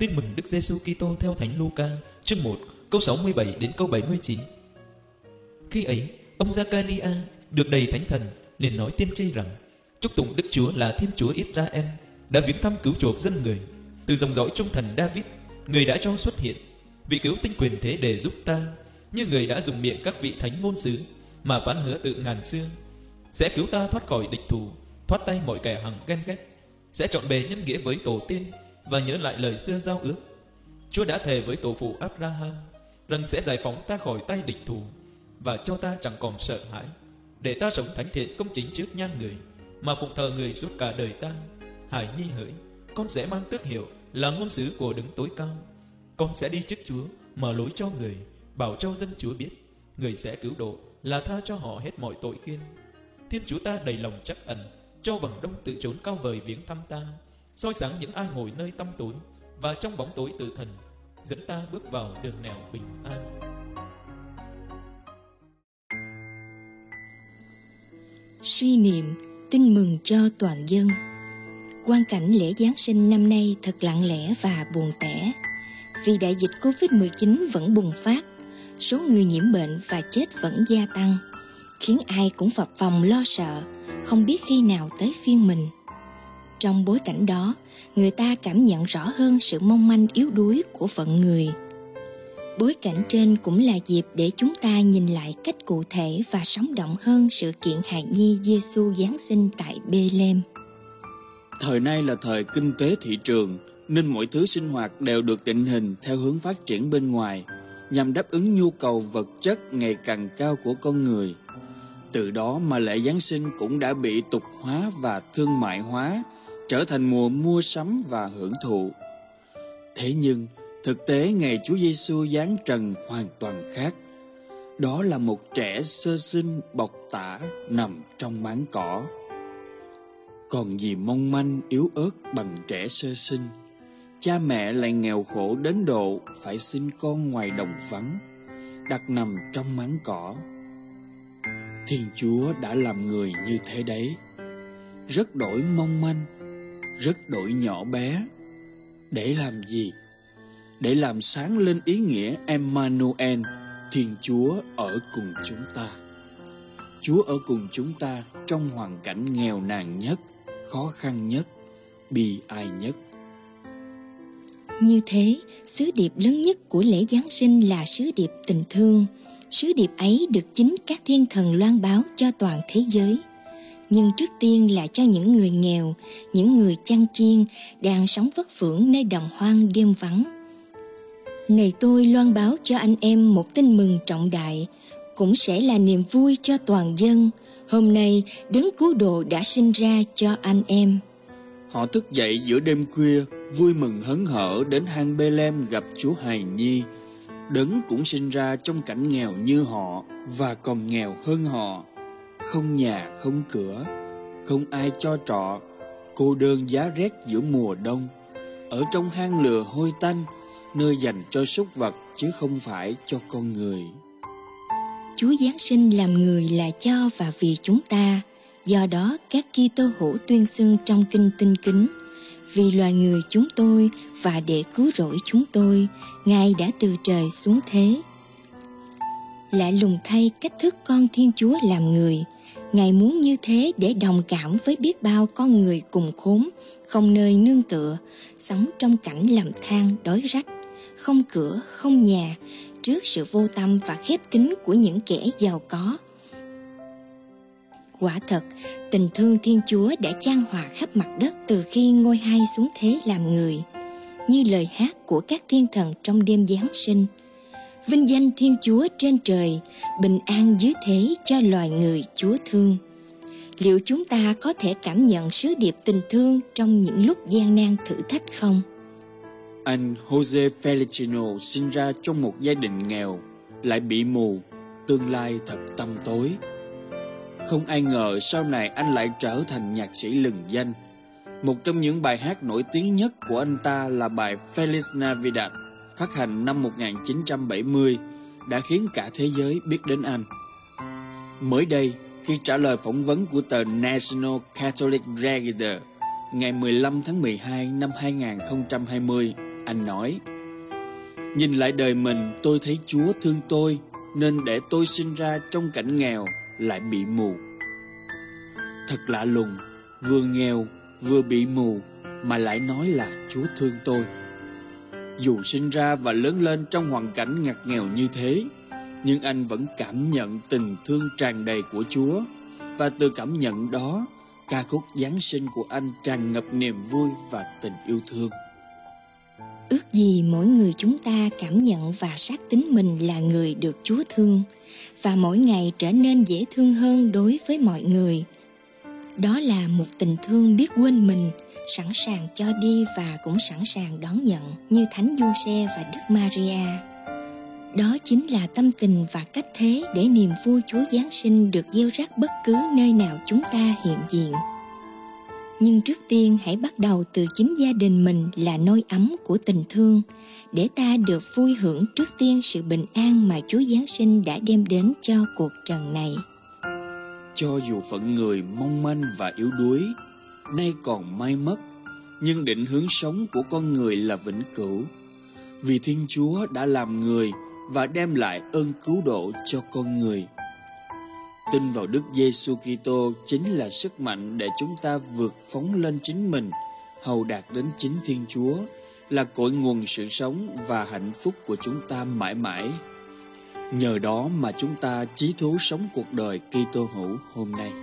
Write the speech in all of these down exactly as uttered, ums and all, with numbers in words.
Tin mừng Đức Giêsu Kitô theo Thánh Luca, chương một, câu sáu mươi bảy đến câu bảy mươi chín. Khi ấy, ông Giê-ca-ri-a được đầy Thánh Thần, liền nói tiên tri rằng: Chúc tụng Đức Chúa là Thiên Chúa Israel, đã viếng thăm cứu chuộc dân người. Từ dòng dõi trung thần David, người đã cho xuất hiện vị cứu tinh quyền thế để giúp ta, như người đã dùng miệng các vị thánh ngôn sứ mà phán hứa từ ngàn xưa, sẽ cứu ta thoát khỏi địch thù, thoát tay mọi kẻ hằng ghen ghét, sẽ trọn bề nhân nghĩa với tổ tiên và nhớ lại lời xưa giao ước. Chúa đã thề với tổ phụ Abraham rằng sẽ giải phóng ta khỏi tay địch thù và cho ta chẳng còn sợ hãi, để ta sống thánh thiện công chính trước nhan người, mà phụng thờ người suốt cả đời ta. Hải nhi hỡi, con sẽ mang tước hiệu là ngôn sứ của Đấng Tối Cao. Con sẽ đi trước Chúa, mở lối cho người, bảo cho dân Chúa biết người sẽ cứu độ, là tha cho họ hết mọi tội khiên. Thiên Chúa ta đầy lòng trắc ẩn, cho vầng đông tự trốn cao vời viếng thăm ta, soi sáng những ai ngồi nơi tăm tối, và trong bóng tối tử thần dẫn ta bước vào đường nẻo bình an. Suy niệm tin mừng cho toàn dân. Quang cảnh lễ Giáng sinh năm nay thật lặng lẽ và buồn tẻ. Vì đại dịch covid mười chín vẫn bùng phát, số người nhiễm bệnh và chết vẫn gia tăng, khiến ai cũng phập phồng lo sợ, không biết khi nào tới phiên mình. Trong bối cảnh đó, người ta cảm nhận rõ hơn sự mong manh yếu đuối của phận người. Bối cảnh trên cũng là dịp để chúng ta nhìn lại cách cụ thể và sống động hơn sự kiện hài nhi Giêsu Giáng sinh tại Bê-lêm. Thời nay là thời kinh tế thị trường, nên mọi thứ sinh hoạt đều được định hình theo hướng phát triển bên ngoài, nhằm đáp ứng nhu cầu vật chất ngày càng cao của con người. Từ đó mà lễ Giáng sinh cũng đã bị tục hóa và thương mại hóa, trở thành mùa mua sắm và hưởng thụ. Thế nhưng, thực tế ngày Chúa Giêsu giáng trần hoàn toàn khác. Đó là một trẻ sơ sinh bọc tả nằm trong máng cỏ. Còn gì mong manh yếu ớt bằng trẻ sơ sinh, cha mẹ lại nghèo khổ đến độ phải sinh con ngoài đồng vắng, đặt nằm trong máng cỏ. Thiên Chúa đã làm người như thế đấy, rất đổi mong manh, rất đổi nhỏ bé. Để làm gì? Để làm sáng lên ý nghĩa Emmanuel, Thiên Chúa ở cùng chúng ta. Chúa ở cùng chúng ta trong hoàn cảnh nghèo nàn nhất, khó khăn nhất, bi ai nhất. Như thế, sứ điệp lớn nhất của lễ Giáng sinh là sứ điệp tình thương. Sứ điệp ấy được chính các thiên thần loan báo cho toàn thế giới. Nhưng trước tiên là cho những người nghèo, những người chăn chiên đang sống vất vưởng nơi đồng hoang đêm vắng. Này tôi loan báo cho anh em một tin mừng trọng đại, cũng sẽ là niềm vui cho toàn dân. Hôm nay Đấng Cứu Độ đã sinh ra cho anh em. Họ thức dậy giữa đêm khuya, vui mừng hớn hở đến hang Bê-lêm gặp Chúa hài nhi. Đấng cũng sinh ra trong cảnh nghèo như họ và còn nghèo hơn họ. Không nhà, không cửa, không ai cho trọ, cô đơn giá rét giữa mùa đông, ở trong hang lửa hôi tanh, nơi dành cho súc vật chứ không phải cho con người. Chúa Giáng sinh làm người là cho và vì chúng ta. Do đó các Kitô hữu tuyên xưng trong kinh Tinh Kính: vì loài người chúng tôi và để cứu rỗi chúng tôi, Ngài đã từ trời xuống thế. Lạ lùng thay, cách thức con Thiên Chúa làm người, Ngài muốn như thế để đồng cảm với biết bao con người cùng khốn, không nơi nương tựa, sống trong cảnh lầm than đói rách, không cửa, không nhà, trước sự vô tâm và khép kín của những kẻ giàu có. Quả thật, tình thương Thiên Chúa đã chan hòa khắp mặt đất từ khi ngôi hai xuống thế làm người. Như lời hát của các thiên thần trong đêm Giáng sinh: vinh danh Thiên Chúa trên trời, bình an dưới thế cho loài người Chúa thương. Liệu chúng ta có thể cảm nhận sứ điệp tình thương trong những lúc gian nan thử thách không? Anh Jose Feliciano sinh ra trong một gia đình nghèo, lại bị mù, tương lai thật tăm tối. Không ai ngờ sau này anh lại trở thành nhạc sĩ lừng danh. Một trong những bài hát nổi tiếng nhất của anh ta là bài Feliz Navidad, phát hành năm một nghìn chín trăm bảy mươi, đã khiến cả thế giới biết đến anh. Mới đây, khi trả lời phỏng vấn của tờ National Catholic Register ngày mười lăm tháng mười hai năm hai nghìn không trăm hai mươi, Anh nói: nhìn lại đời mình, tôi thấy Chúa thương tôi, nên để tôi sinh ra trong cảnh nghèo lại bị mù. Thật lạ lùng, vừa nghèo vừa bị mù mà lại nói là Chúa thương tôi. Dù sinh ra và lớn lên trong hoàn cảnh ngặt nghèo như thế, nhưng anh vẫn cảm nhận tình thương tràn đầy của Chúa. Và từ cảm nhận đó, ca khúc Giáng sinh của anh tràn ngập niềm vui và tình yêu thương. Ước gì mỗi người chúng ta cảm nhận và xác tín mình là người được Chúa thương, và mỗi ngày trở nên dễ thương hơn đối với mọi người. Đó là một tình thương biết quên mình, sẵn sàng cho đi và cũng sẵn sàng đón nhận, như Thánh Giuse và Đức Maria. Đó chính là tâm tình và cách thế để niềm vui Chúa Giáng sinh được gieo rắc bất cứ nơi nào chúng ta hiện diện. Nhưng trước tiên hãy bắt đầu từ chính gia đình mình là nôi ấm của tình thương, để ta được vui hưởng trước tiên sự bình an mà Chúa Giáng sinh đã đem đến cho cuộc trần này. Cho dù phận người mong manh và yếu đuối, nay còn mai mất, nhưng định hướng sống của con người là vĩnh cửu. Vì Thiên Chúa đã làm người và đem lại ơn cứu độ cho con người. Tin vào Đức Giêsu Kitô chính là sức mạnh để chúng ta vượt phóng lên chính mình, hầu đạt đến chính Thiên Chúa, là cội nguồn sự sống và hạnh phúc của chúng ta mãi mãi. Nhờ đó mà chúng ta chí thú sống cuộc đời Kitô hữu hôm nay.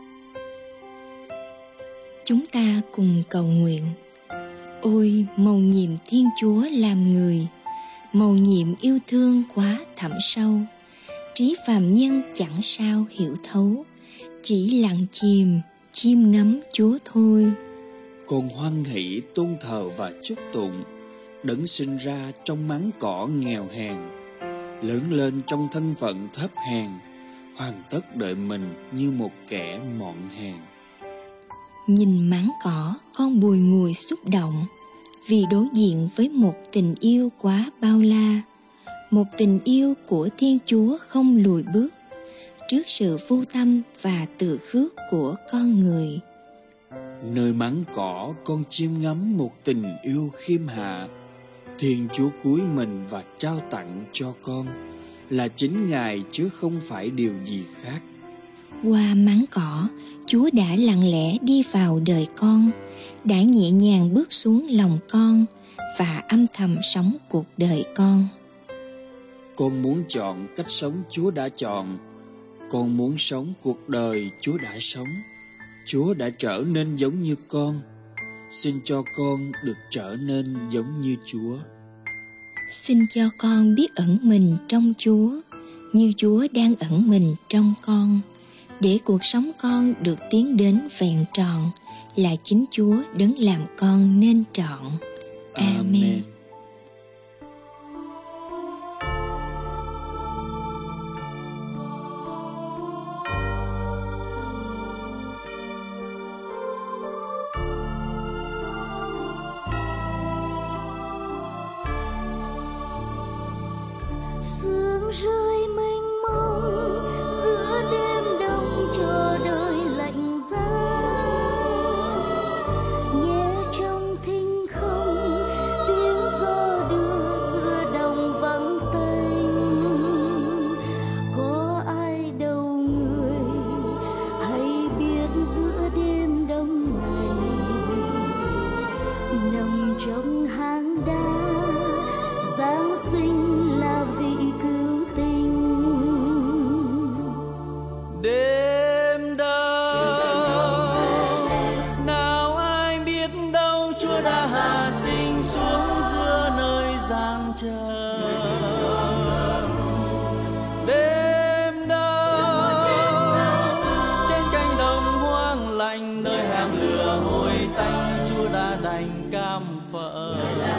Chúng ta cùng cầu nguyện. Ôi mầu nhiệm Thiên Chúa làm người, mầu nhiệm yêu thương quá thẳm sâu, trí phàm nhân chẳng sao hiểu thấu, chỉ lặng chìm chiêm ngắm Chúa thôi. Con hoan hỷ tôn thờ và chúc tụng Đấng sinh ra trong máng cỏ nghèo hèn, lớn lên trong thân phận thấp hèn, hoàn tất đời mình như một kẻ mọn hèn. Nhìn máng cỏ con bùi ngùi xúc động, vì đối diện với một tình yêu quá bao la, một tình yêu của Thiên Chúa không lùi bước trước sự vô tâm và tự khước của con người. Nơi máng cỏ con chiêm ngắm một tình yêu khiêm hạ. Thiên Chúa cúi mình và trao tặng cho con là chính Ngài chứ không phải điều gì khác. Qua máng cỏ, Chúa đã lặng lẽ đi vào đời con, đã nhẹ nhàng bước xuống lòng con và âm thầm sống cuộc đời con. Con muốn chọn cách sống Chúa đã chọn. Con muốn sống cuộc đời Chúa đã sống. Chúa đã trở nên giống như con. Xin cho con được trở nên giống như Chúa. Xin cho con biết ẩn mình trong Chúa, như Chúa đang ẩn mình trong con, để cuộc sống con được tiến đến vẹn tròn, là chính Chúa đấng làm con nên trọn. Amen. Amen. Sương rơi mênh mông giữa đêm đông, chờ đợi lạnh giá. Nghe trong thinh không tiếng gió đưa giữa đồng vắng tênh. Có ai đâu người hay biết giữa đêm đông này, nằm trong hang đá Giáng sinh là vị cứu tinh. Đêm đâu nào ai biết đâu, Chúa đã hạ sinh xuống giữa nơi gian chờ. Đêm đâu trên cánh đồng hoang lạnh, nơi hang lửa hôi tanh, Chúa đã đành cam phận.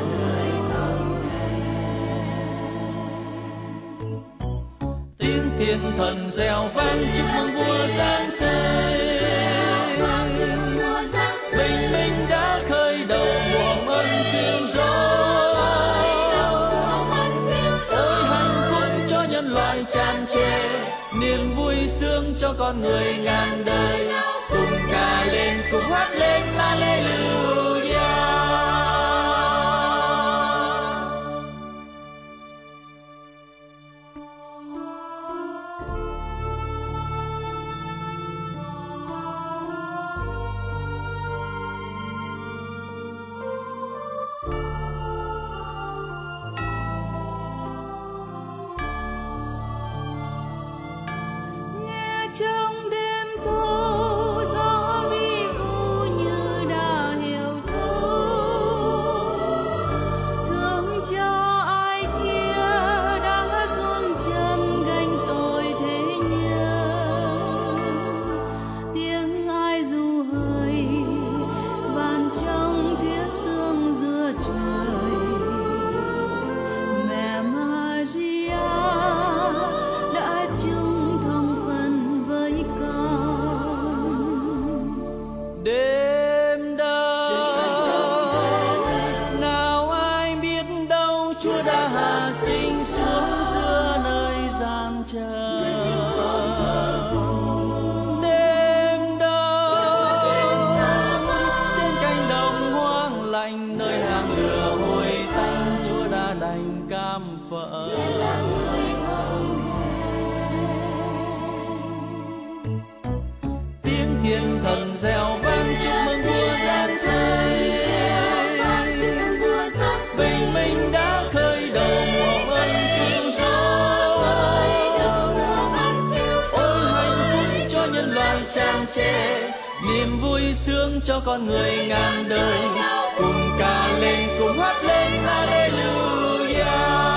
Tiếng thiên thần reo vang chúc mừng vua Giáng sinh. Bình minh đã khơi đầu mùa ân cứu rỗi. Ôi hạnh phúc cho nhân loại tràn trề, niềm vui sướng cho con người ngàn đời. Cùng ca lên, cùng hát lên Alleluia. thiên thần reo vang chúc mừng vua Giáng sinh. Bình minh đã khởi đầu mùa ân cứu rỗi. Ôi hạnh phúc cho nhân loại tràn trề, niềm vui sướng cho con người ngàn đời. Cùng ca lên cùng hát lên Hallelujah.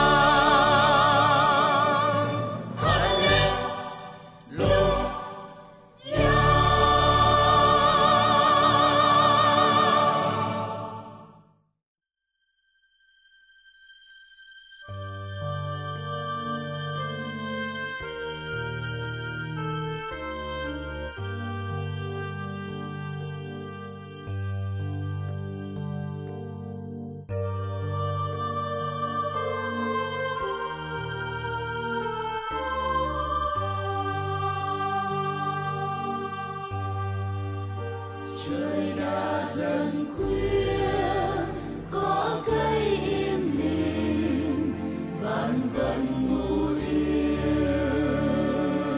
Trời đã dần khuya, có cây im lìm, vạn vật ngủ yên.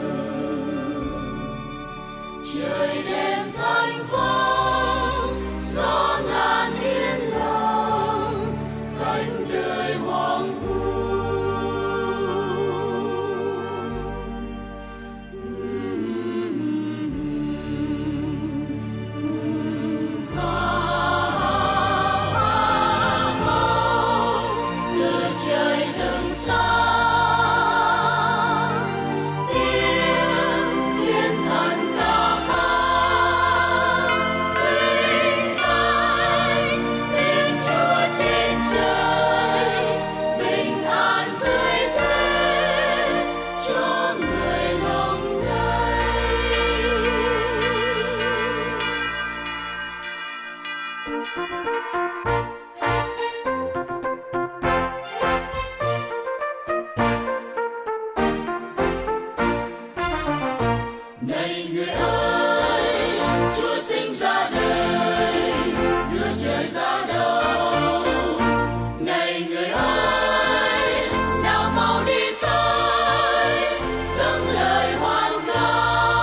Trời đêm thanh vắng, gió ngàn yên lặng, cánh đời hoang vu. Này người ơi, Chúa sinh ra đời, giữa trời ra đầu. Này người ơi, nào mau đi tới, dâng lời hoan ca.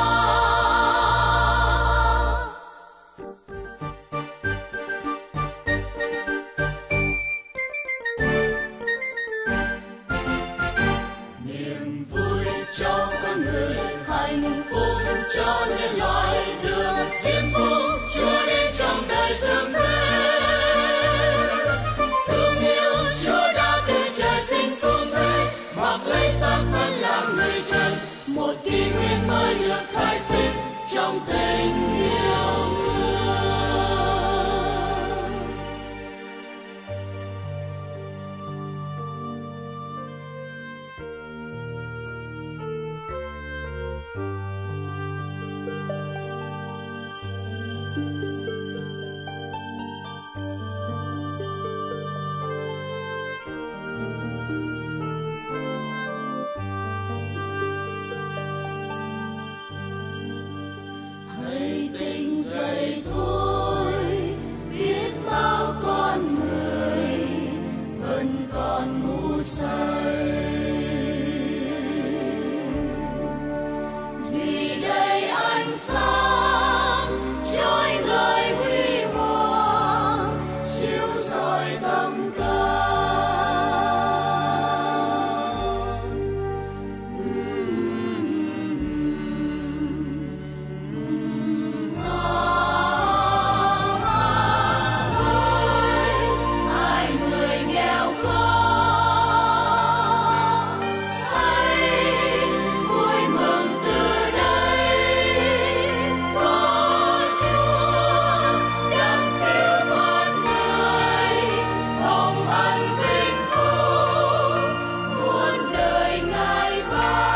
Niềm vui cho con người, hạnh phúc cho nhân loại, được diêm phúc Chúa đến trong đời dương thế. Thương yêu Chúa đã từ trời sinh xuống thế, mặc lấy xác thân làm người trần, một kỷ nguyên mới được khai sinh trong tình yêu thương. Hãy tỉnh dậy thôi, biết bao con người vẫn còn ngủ say. Vì đây ánh sáng trôi ngời huy hoàng, chiếu rọi tâm can. Ai người nghèo khó, hãy vui mừng từ đây. Có Chúa đang cứu con người, hồng ân vinh phúc muôn đời Ngài ban.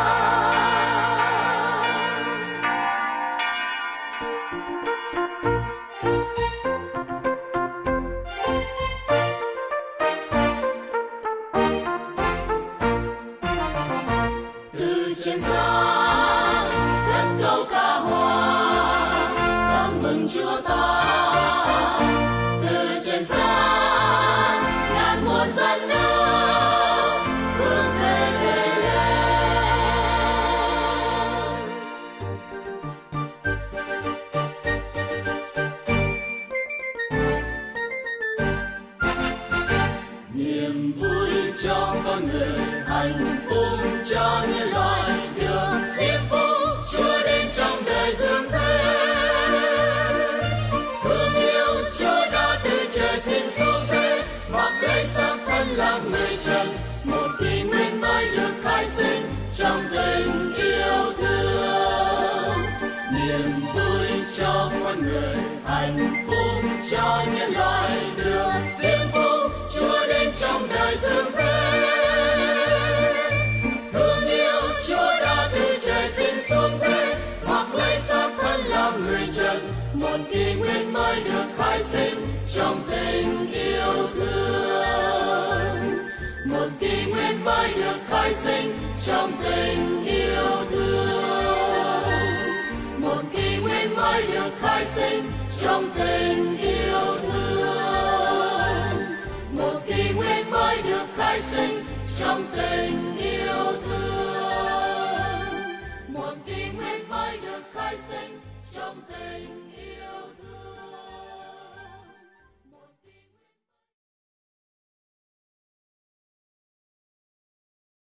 Từ trên xa cất câu ca hòa, đón mừng Chúa ta. Từ trên xa ngàn muôn dân nước hướng về Bethlehem. người, hạnh phúc cho nhân loại được diễm phúc. Chúa đến trong đời dương thế, thương yêu Chúa đã từ trời sinh xuống thế, mặc lấy xác thân làm người trần, một kỷ nguyên mới được khai sinh trong tình yêu thương. Một kỷ nguyên mới được khai sinh trong tình